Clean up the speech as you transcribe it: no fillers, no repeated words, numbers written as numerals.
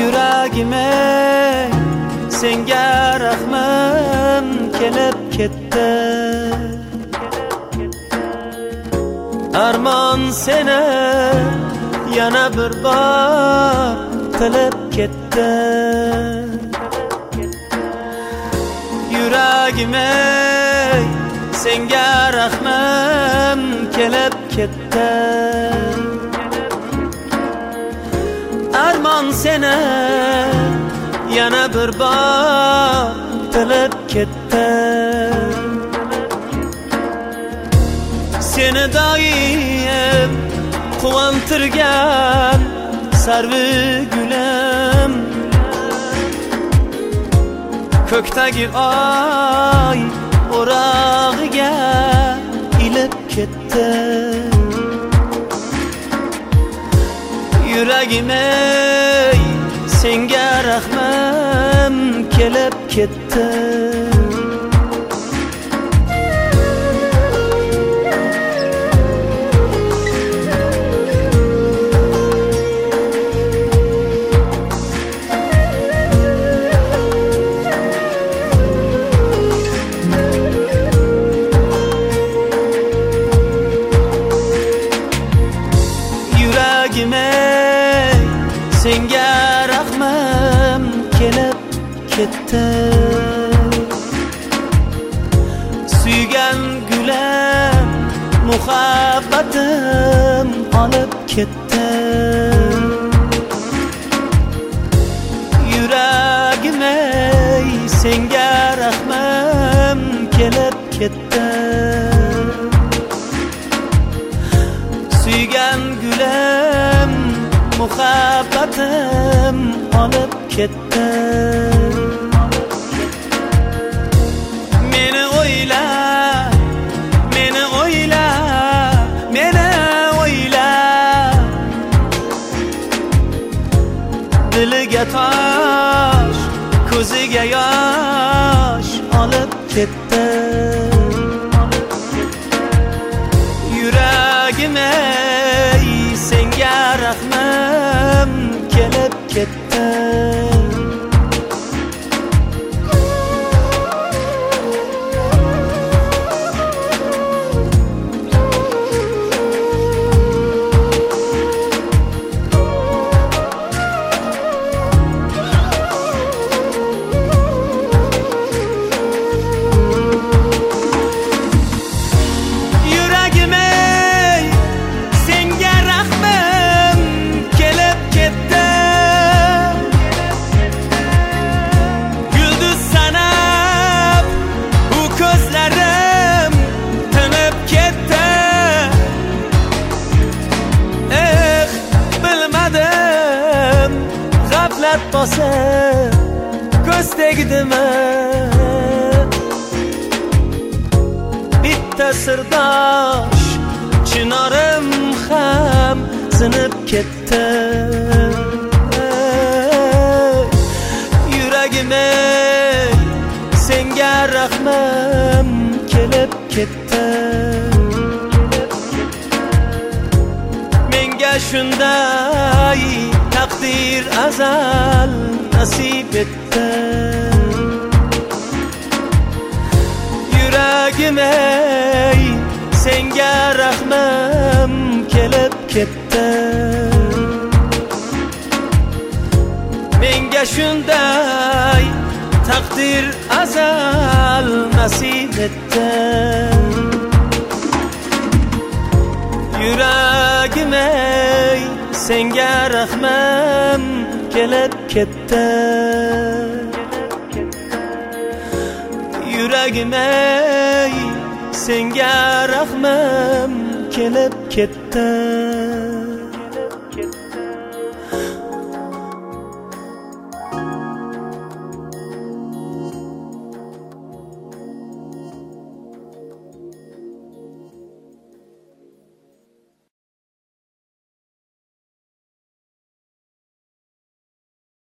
yuragime senga rahmim kelib ketdi. Armon seni yana bir bor tilib ketdi. Yuragime senga rahmim kelib ketdi. Armon seni yana bir bor tilib ketdi. Seni doim quvontirgan sarvi gulim, ko'kdagi oy o'rog'iga ilib ketdi. Yuragime senga rahmim kelib ketdi. Yuragime senga rahmim kelib ketdi. Suygan gulim muhabbatim olib ketdi. Yuragime senga rahmim kelib ketdi. Suygan gulim muhabbatim olib ketdi. Meni o'yla, meni o'yla, meni o'yla. Diliga tosh, ko'ziga yosh olib ketdi. Yuragime senga rahmim kelib ketdi. Bosib ko'z tegdimi? Bitta sirdosh chinorim ham sinib ketdi. Yuragime senga rahmim kelib ketdi. Menga shunday taqdir azal nasib etdi. Yuragime senga rahmim kelib ketdi. Menga shunday taqdir azal nasib etdi. Yuragime senga rahmim kelib ketdi. Yuragime senga rahmim kelib ketdi.